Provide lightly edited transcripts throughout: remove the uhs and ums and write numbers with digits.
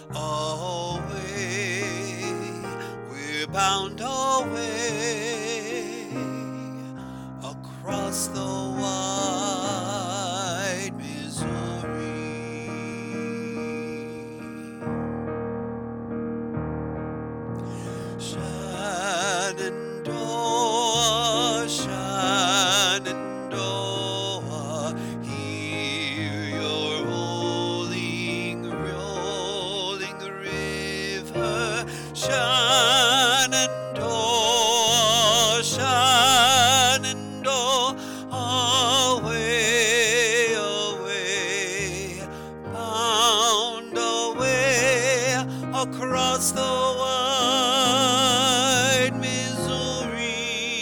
away, we're bound away across the wide Missouri. Shenandoah, Shenandoah, hear your rolling river. Shenandoah, Shenandoah, away, away, bound away across the wide Missouri.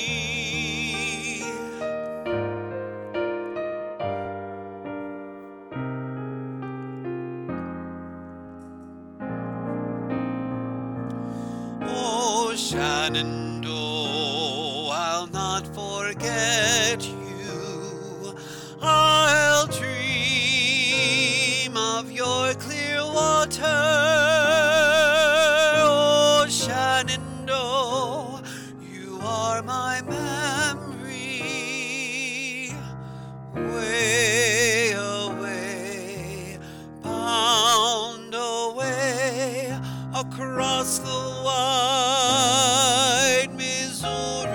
Oh, Shenandoah, I'll not forget you. I'll dream of your clear water. Oh, Shenandoah, you are my memory. Way away, bound away across the wide Missouri.